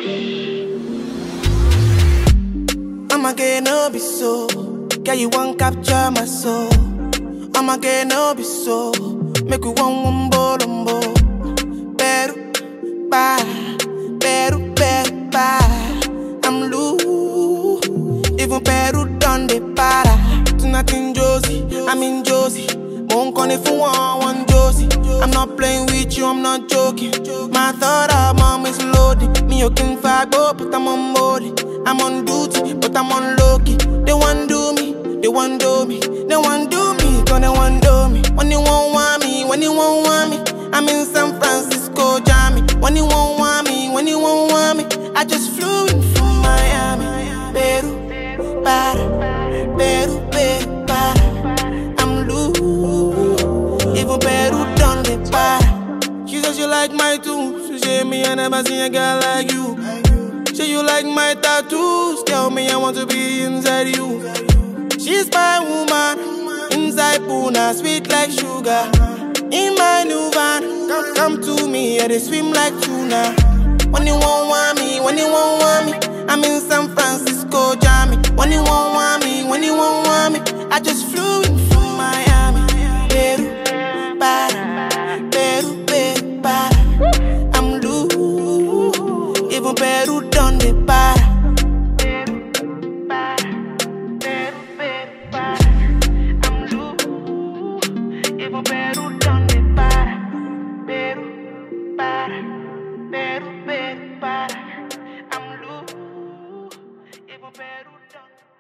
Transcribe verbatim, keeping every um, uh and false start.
I'ma get no be so. Girl, you won't capture my soul. I'ma get no be so. Make you one one bolombo. Peru, para, Peru, Peru, para. I'm loose. Even Peru done the para. Tonight in Josie, I'm in Josie. Won't call if you want one Josie. I'm not playing with you, I'm not joking. My thought of mom is loaded. Me you can fight, but I'm on body. I'm on duty, but I'm on low-key. They want do me, they want do me. They want do me, gonna want do me. When you won't want me, when you won't want me, I'm in San Francisco, Jammy. When you won't want me, when you won't want me, I just flew in from Miami. Peru, para, Peru, Peru, para. I'm loose, even Peru done the para. She says you like my tunes. She said me I never seen a girl like you. Say you like my tattoos. Tell me I want to be inside you. She's my woman. Inside Puna, sweet like sugar. In my new van, come, come to me, yeah, they swim like tuna. When you won't want me, when you won't want me, I'm in San Francisco, Jammy. When you won't want me, when you won't want me, I just flew in from Miami. Peru, para, Peru, Peru, para. I'm loose, even Peru done the para. Peru done the para. Peru, para, Peru, Peru, para. I'm loose, even Peru done.